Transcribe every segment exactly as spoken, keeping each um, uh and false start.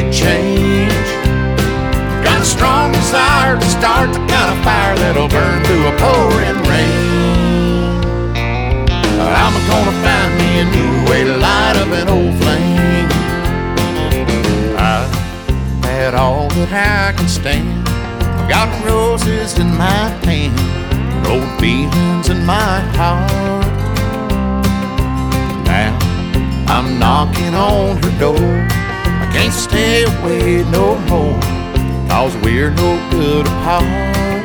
big change. Got a strong desire to start the kind of fire that'll burn through a pouring rain. I'm gonna find me a new way to light up an old flame. I've had all that I can stand. I've got roses in my hand, old feelings in my heart. Now I'm knocking on her door. I can't stay away no more, 'cause we're no good apart.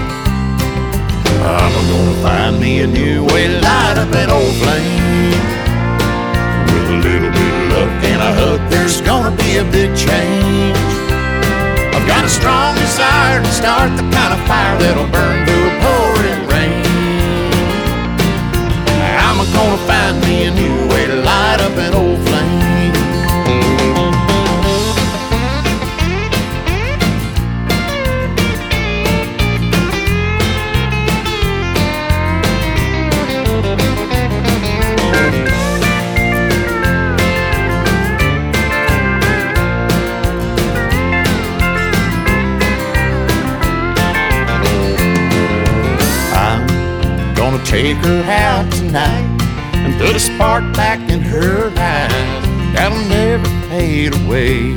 I'm gonna find me a new way to light up an old flame. With a little bit of luck and a hug, there's gonna be a big change. I've got a strong desire to start the kind of fire that'll burn through a pouring rain. I'm gonna find me a new way to light up an old flame. Take her out tonight and put a spark back in her eyes that'll never fade away.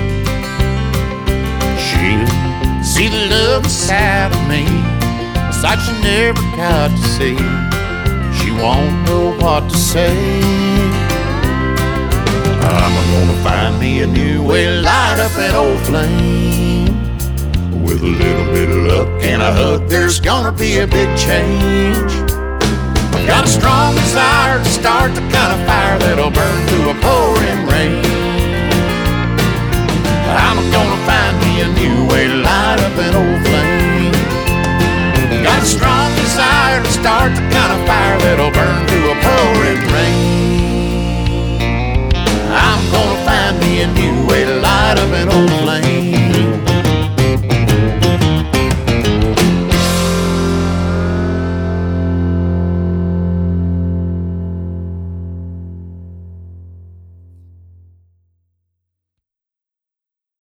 She'll see the love inside of me, a sight she never got to see. She won't know what to say. I'm gonna find me a new way to light up an old flame. With a little bit of luck and a hug, there's gonna be a big change. Got a strong desire to start the kind of fire that'll burn through a pouring rain. I'm gonna find me a new way to light up an old flame. Got a strong desire to start the